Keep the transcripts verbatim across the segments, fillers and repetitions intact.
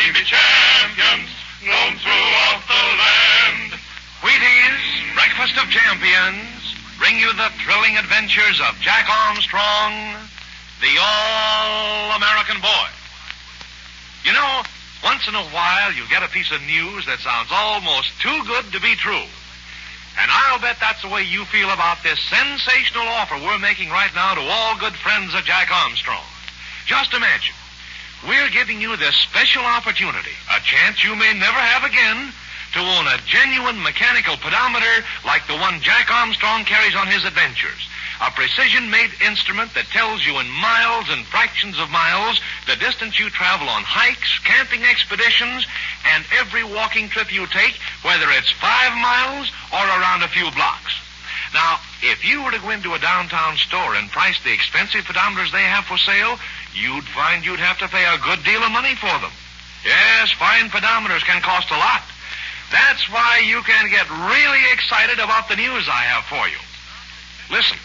be champions, known throughout the land. Wheaties, Breakfast of Champions, bring you the thrilling adventures of Jack Armstrong, the All-American Boy. You know, once in a while you get a piece of news that sounds almost too good to be true. And I'll bet that's the way you feel about this sensational offer we're making right now to all good friends of Jack Armstrong. Just imagine, we're giving you this special opportunity, a chance you may never have again, to own a genuine mechanical pedometer like the one Jack Armstrong carries on his adventures. A precision-made instrument that tells you in miles and fractions of miles the distance you travel on hikes, camping expeditions, and every walking trip you take, whether it's five miles or around a few blocks. Now, if you were to go into a downtown store and price the expensive pedometers they have for sale, you'd find you'd have to pay a good deal of money for them. Yes, fine pedometers can cost a lot. That's why you can get really excited about the news I have for you. Listen,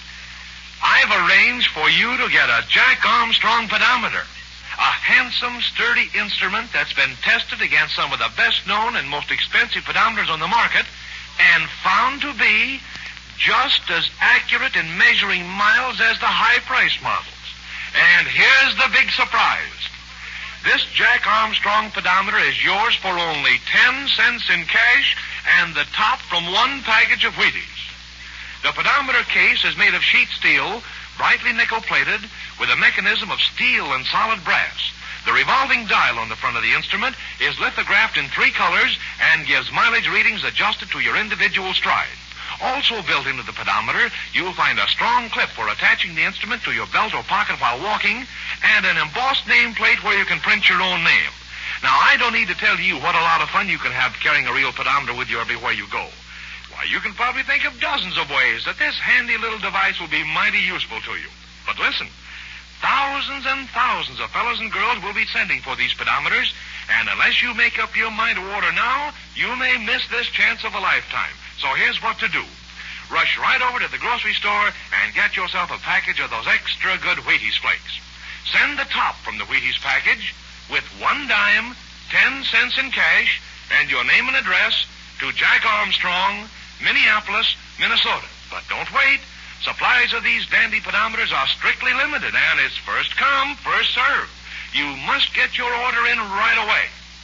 I've arranged for you to get a Jack Armstrong pedometer, a handsome, sturdy instrument that's been tested against some of the best-known and most expensive pedometers on the market and found to be just as accurate in measuring miles as the high-price models. And here's the big surprise. This Jack Armstrong pedometer is yours for only ten cents in cash and the top from one package of Wheaties. The pedometer case is made of sheet steel, brightly nickel-plated, with a mechanism of steel and solid brass. The revolving dial on the front of the instrument is lithographed in three colors and gives mileage readings adjusted to your individual stride. Also built into the pedometer, you'll find a strong clip for attaching the instrument to your belt or pocket while walking, and an embossed nameplate where you can print your own name. Now, I don't need to tell you what a lot of fun you can have carrying a real pedometer with you everywhere you go. Why, you can probably think of dozens of ways that this handy little device will be mighty useful to you. But listen, thousands and thousands of fellows and girls will be sending for these pedometers, and unless you make up your mind to order now, you may miss this chance of a lifetime. So here's what to do. Rush right over to the grocery store and get yourself a package of those extra good Wheaties flakes. Send the top from the Wheaties package with one dime, ten cents in cash, and your name and address to Jack Armstrong, Minneapolis, Minnesota. But don't wait. Supplies of these dandy pedometers are strictly limited, and it's first come, first served. You must get your order in right away.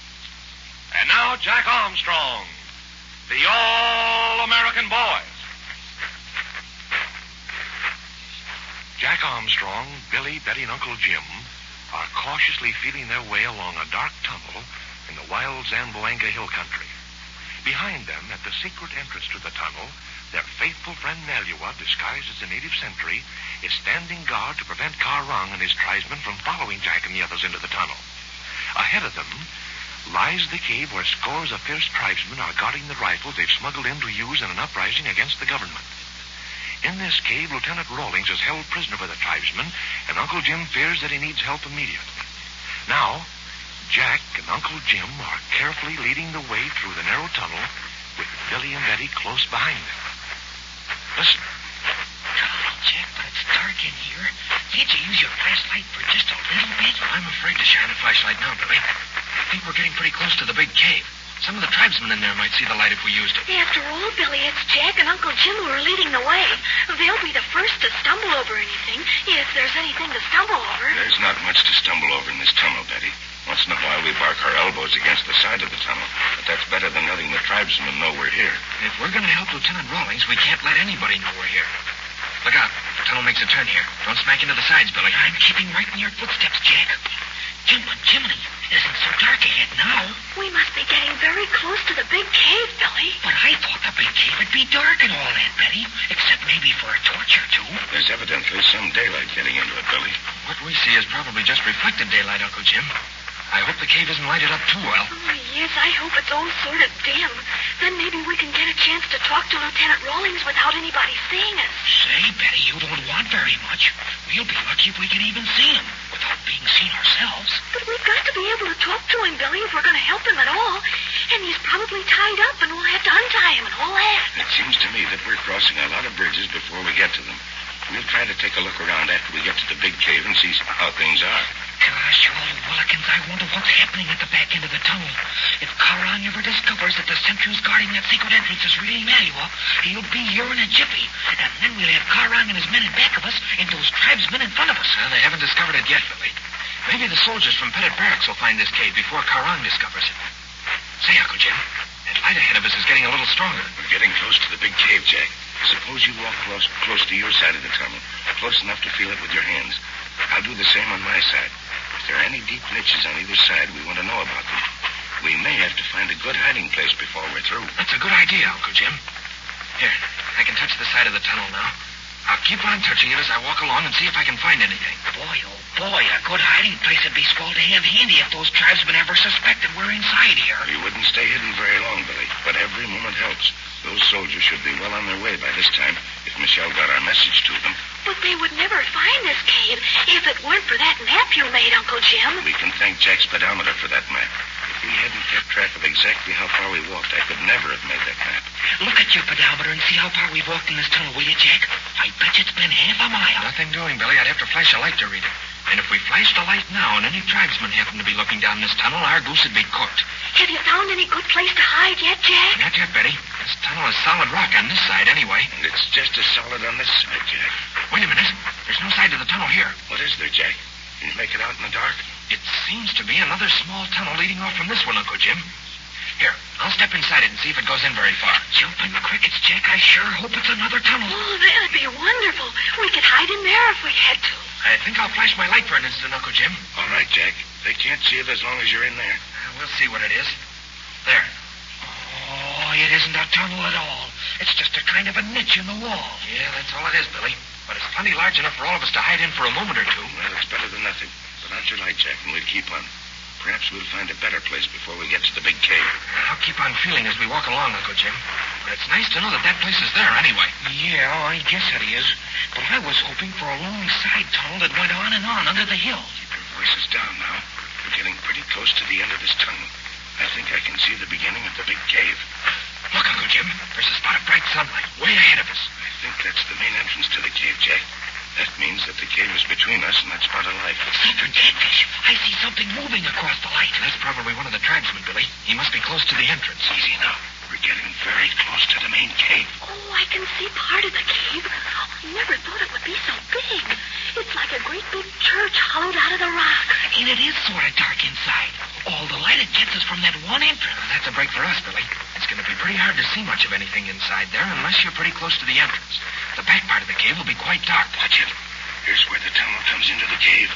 And now, Jack Armstrong, the All-American Boy. Jack Armstrong, Billy, Betty, and Uncle Jim are cautiously feeling their way along a dark tunnel in the wild Zamboanga Hill country. Behind them, at the secret entrance to the tunnel, their faithful friend Malua, disguised as a native sentry, is standing guard to prevent Karang and his tribesmen from following Jack and the others into the tunnel. Ahead of them lies the cave where scores of fierce tribesmen are guarding the rifles they've smuggled in to use in an uprising against the government. In this cave, Lieutenant Rawlings is held prisoner by the tribesmen, and Uncle Jim fears that he needs help immediately. Now, Jack and Uncle Jim are carefully leading the way through the narrow tunnel with Billy and Betty close behind them. Listen. Golly, Jack, but it's dark in here. Can't you use your flashlight for just a little bit? I'm afraid to shine a flashlight now, Billy. I think we're getting pretty close to the big cave. Some of the tribesmen in there might see the light if we used it. After all, Billy, it's Jack and Uncle Jim who are leading the way. They'll be the first to stumble over anything, if there's anything to stumble over. There's not much to stumble over in this tunnel, Betty. Once in a while, we bark our elbows against the side of the tunnel, but that's better than letting the tribesmen know we're here. If we're going to help Lieutenant Rawlings, we can't let anybody know we're here. Look out. The tunnel makes a turn here. Don't smack into the sides, Billy. I'm keeping right in your footsteps, Jack. Jim and Jiminy, it isn't so dark ahead now. We must be getting very close to the big cave, Billy. But I thought the big cave would be dark and all that, Betty, except maybe for a torch or two. There's evidently some daylight getting into it, Billy. What we see is probably just reflected daylight, Uncle Jim. I hope the cave isn't lighted up too well. Oh, yes, I hope it's all sort of dim. Then maybe we can get a chance to talk to Lieutenant Rawlings without anybody seeing us. Say, Betty, you don't want very much. We'll be lucky if we can even see him without being seen ourselves. But we've got to be able to talk to him, Billy, if we're going to help him at all. And he's probably tied up, and we'll have to untie him and all that. It seems to me that we're crossing a lot of bridges before we get to them. We'll try to take a look around after we get to the big cave and see how things are. Gosh, all Willikins, I wonder what's happening at the back end of the tunnel. If Karang ever discovers that the sentries guarding that secret entrance is really Emmanuel, he'll be here in a jiffy. And then we'll have Karang and his men in back of us and those tribesmen in front of us. Well, they haven't discovered it yet, Billy. Maybe the soldiers from Pettit Barracks will find this cave before Karang discovers it. Say, Uncle Jim, that light ahead of us is getting a little stronger. We're getting close to the big cave, Jack. Suppose you walk close, close to your side of the tunnel, close enough to feel it with your hands. I'll do the same on my side. If there are any deep niches on either side, we want to know about them. We may have to find a good hiding place before we're through. That's a good idea, Uncle Jim. Here, I can touch the side of the tunnel now. I'll keep on touching it as I walk along and see if I can find anything. Boy, oh boy, a good hiding place would be swell to have handy if those tribesmen ever suspected we're inside here. We wouldn't stay hidden very long, Billy, but every moment helps. Those soldiers should be well on their way by this time if Michelle got our message to them. But they would never find this cave if it weren't for that map you made, Uncle Jim. We can thank Jack's speedometer for that map. If we hadn't kept track of exactly how far we walked, I could never have made that map. Look at your pedometer and see how far we've walked in this tunnel, will you, Jack? I bet you it's been half a mile. Nothing doing, Billy. I'd have to flash a light to read it. And if we flashed a light now and any tribesmen happened to be looking down this tunnel, our goose would be cooked. Have you found any good place to hide yet, Jack? Not yet, Betty. This tunnel is solid rock on this side anyway. And it's just as solid on this side, Jack. Wait a minute. There's no side to the tunnel here. What is there, Jack? Can you make it out in the dark? It seems to be another small tunnel leading off from this one, Uncle Jim. Here, I'll step inside it and see if it goes in very far. Jumping crickets, Jack. I sure hope it's another tunnel. Oh, that'd be wonderful. We could hide in there if we had to. I think I'll flash my light for an instant, Uncle Jim. All right, Jack. They can't see it as long as you're in there. Uh, we'll see what it is. There. Oh, it isn't a tunnel at all. It's just a kind of a niche in the wall. Yeah, that's all it is, Billy. But it's plenty large enough for all of us to hide in for a moment or two. Well, it's better than nothing. Put out your light, Jack, and we'll keep on. Perhaps we'll find a better place before we get to the big cave. I'll keep on feeling as we walk along, Uncle Jim. But it's nice to know that that place is there anyway. Yeah, I guess it is. But I was hoping for a long side tunnel that went on and on under the hill. Keep your voices down now. We're getting pretty close to the end of this tunnel. I think I can see the beginning of the big cave. Look, Uncle Jim. There's a spot of bright sunlight way ahead of us. I think that's the main entrance to the cave, Jack. That means that the cave is between us and that spot of light. Something, Catfish. I see something moving across the light. That's probably one of the tribesmen, Billy. He must be close to the entrance. Easy now. We're getting very close to the main cave. Oh, I can see part of the cave. I never thought it would be so big. It's like a great big church hollowed out of the rock. And it is sort of dark inside. All the light it gets is from that one entrance. Well, that's a break for us, Billy. It's going to be pretty hard to see much of anything inside there unless you're pretty close to the entrance. The back part of the cave will be quite dark. Watch it. Here's where the tunnel comes into the cave.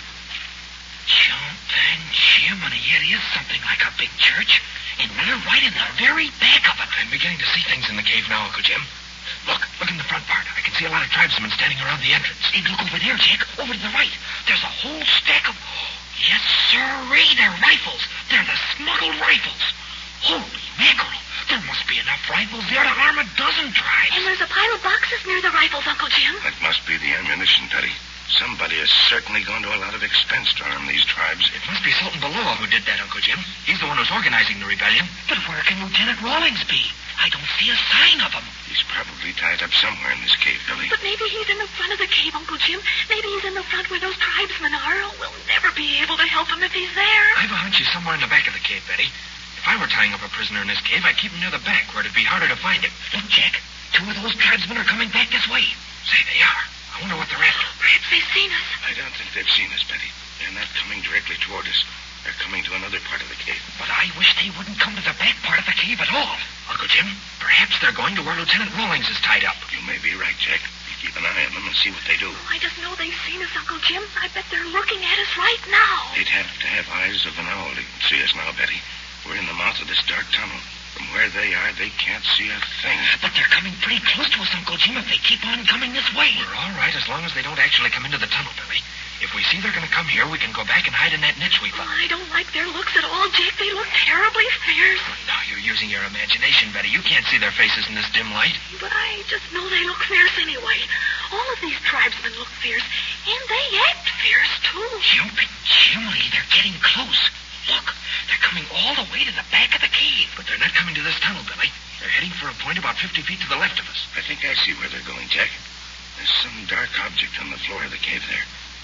Jumping Jiminy, it is something like a big church. And we're right in the very back of it. I'm beginning to see things in the cave now, Uncle Jim. Look, look in the front part. I can see a lot of tribesmen standing around the entrance. And look over there, Jack. Over to the right. There's a whole stack of... Yes, sirree, they're rifles. They're the smuggled rifles. Holy mackerel. There must be enough rifles there to arm a dozen tribes. And there's a pile of boxes near the rifles, Uncle Jim. That must be the ammunition, Betty. Somebody has certainly gone to a lot of expense to arm these tribes. It must be Sultan Bellow who did that, Uncle Jim. He's the one who's organizing the rebellion. But where can Lieutenant Rawlings be? I don't see a sign of him. He's probably tied up somewhere in this cave, Billy. But maybe he's in the front of the cave, Uncle Jim. Maybe he's in the front where those tribesmen are. Oh, we'll never be able to help him if he's there. I've a hunch he's somewhere in the back of the cave, Betty. If I were tying up a prisoner in this cave, I'd keep him near the back where it'd be harder to find him. Look, Jack. Two of those tribesmen are coming back this way. Say, they are. I wonder what they're after. Perhaps they've seen us. I don't think they've seen us, Betty. They're not coming directly toward us. They're coming to another part of the cave. But I wish they wouldn't come to the back part of the cave at all. Uncle Jim, perhaps they're going to where Lieutenant Rawlings is tied up. You may be right, Jack. You keep an eye on them and see what they do. Oh, I just know they've seen us, Uncle Jim. I bet they're looking at us right now. They'd have to have eyes of an owl to see us now, Betty. We're in the mouth of this dark tunnel. From where they are, they can't see a thing. But they're coming pretty close to us, Uncle Jim, if they keep on coming this way. We're all right as long as they don't actually come into the tunnel, Billy. If we see they're going to come here, we can go back and hide in that niche we Oh, found. I don't like their looks at all, Jack. They look terribly fierce. Now you're using your imagination, Betty. You can't see their faces in this dim light. But I just know they look fierce anyway. All of these tribesmen look fierce, and they act fierce, too. Jumping Jiminy, they're getting close. Look, they're coming all the way to the back of the cave. But they're not coming to this tunnel, Billy. They're heading for a point about fifty feet to the left of us. I think I see where they're going, Jack. There's some dark object on the floor of the cave there.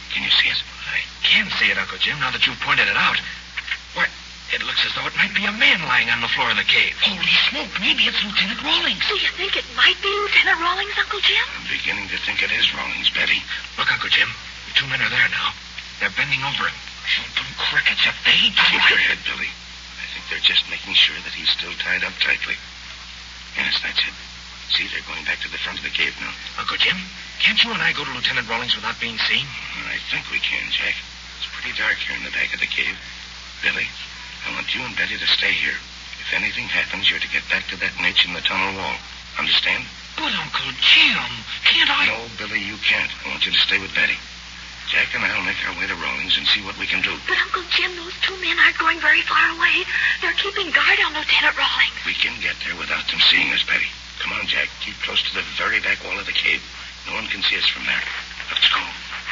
Can you see us? I can see it, Uncle Jim, now that you've pointed it out. Why, it looks as though it might be a man lying on the floor of the cave. Holy smoke, maybe it's Lieutenant Rawlings. Do you think it might be Lieutenant Rawlings, Uncle Jim? I'm beginning to think it is Rawlings, Betty. Look, Uncle Jim, the two men are there now. They're bending over him. Shoot them crickets if they do. Keep your head, Billy. I think they're just making sure that he's still tied up tightly. Yes, that's it. See, they're going back to the front of the cave now. Uncle Jim, can't you and I go to Lieutenant Rawlings without being seen? I think we can, Jack. It's pretty dark here in the back of the cave. Billy, I want you and Betty to stay here. If anything happens, you're to get back to that niche in the tunnel wall. Understand? But, Uncle Jim, can't I... No, Billy, you can't. I want you to stay with Betty. Jack and I'll make our way to Rawlings and see what we can do. But, Uncle Jim, those two men aren't going very far away. They're keeping guard on Lieutenant Rawlings. We can get there without them seeing us, Betty. Come on, Jack. Keep close to the very back wall of the cave. No one can see us from there. Let's go.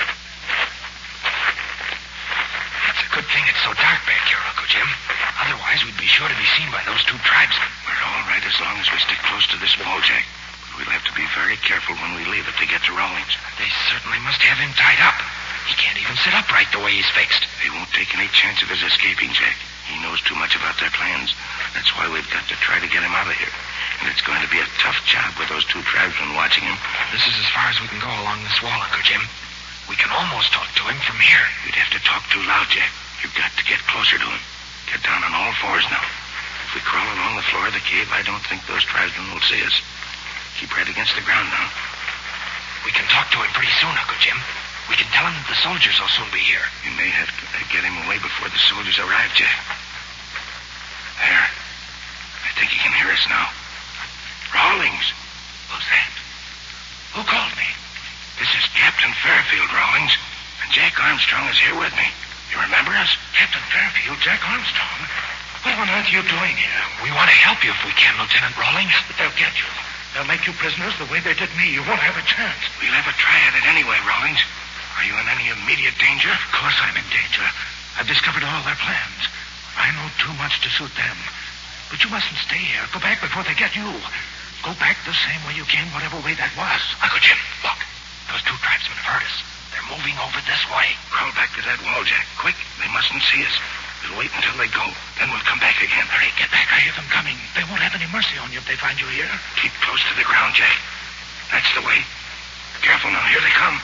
It's a good thing it's so dark back here, Uncle Jim. Otherwise, we'd be sure to be seen by those two tribesmen. We're all right as long as we stick close to this wall, Jack. But we'll have to be very careful when we leave if they get to Rawlings. They certainly must have him tied up. He can't even sit upright the way he's fixed. They won't take any chance of his escaping, Jack. He knows too much about their plans. That's why we've got to try to get him out of here. And it's going to be a tough job with those two tribesmen watching him. This is as far as we can go along this wall, Uncle Jim. We can almost talk to him from here. You'd have to talk too loud, Jack. You've got to get closer to him. Get down on all fours now. If we crawl along the floor of the cave, I don't think those tribesmen will see us. Keep right against the ground now. We can talk to him pretty soon, Uncle Jim. We can tell him that the soldiers will soon be here. We may have to get him away before the soldiers arrive, Jack. There. I think he can hear us now. Rawlings. Who's that? Who called me? This is Captain Fairfield, Rawlings. And Jack Armstrong is here with me. You remember us? Captain Fairfield, Jack Armstrong. What on earth are you doing here? We want to help you if we can, Lieutenant Rawlings. But they'll get you. They'll make you prisoners the way they did me. You won't have a chance. We'll have a try at it anyway, Rawlings. Are you in any immediate danger? Of course I'm in danger. I've discovered all their plans. I know too much to suit them. But you mustn't stay here. Go back before they get you. Go back the same way you came, whatever way that was. Uncle Jim, look. Those two tribesmen have heard us. They're moving over this way. Crawl back to that wall, Jack. Quick. They mustn't see us. We'll wait until they go. Then we'll come back again. Hurry, get back. I hear them coming. They won't have any mercy on you if they find you here. Keep close to the ground, Jack. That's the way. Careful now. Here they come.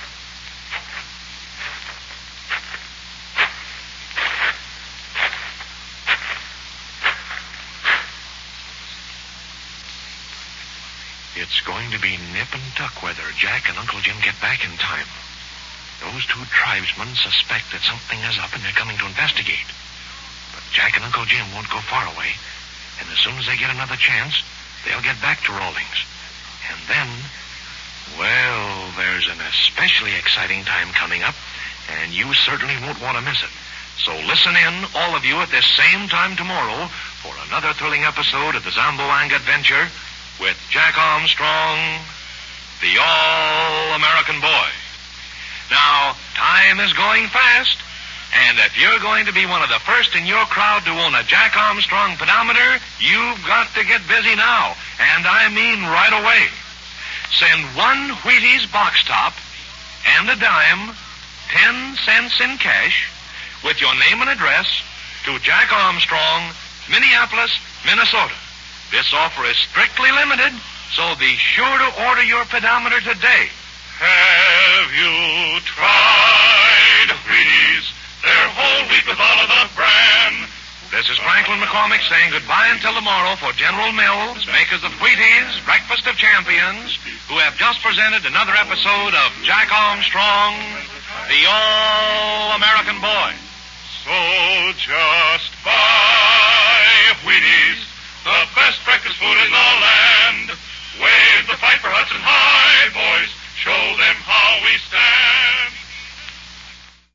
It's going to be nip and tuck whether Jack and Uncle Jim get back in time. Those two tribesmen suspect that something is up and they're coming to investigate. But Jack and Uncle Jim won't go far away. And as soon as they get another chance, they'll get back to Rawlings. And then, well, there's an especially exciting time coming up, and you certainly won't want to miss it. So listen in, all of you, at this same time tomorrow for another thrilling episode of the Zamboanga Adventure with Jack Armstrong, the All-American Boy. Now, time is going fast, and if you're going to be one of the first in your crowd to own a Jack Armstrong pedometer, you've got to get busy now, and I mean right away. Send one Wheaties box top and a dime, ten cents in cash, with your name and address to Jack Armstrong, Minneapolis, Minnesota. This offer is strictly limited, so be sure to order your pedometer today. Have you tried Wheaties? They're whole wheat with all of the bran. This is Franklin McCormick saying goodbye until tomorrow for General Mills, makers of Wheaties, Breakfast of Champions, who have just presented another episode of Jack Armstrong, the All-American Boy. So just buy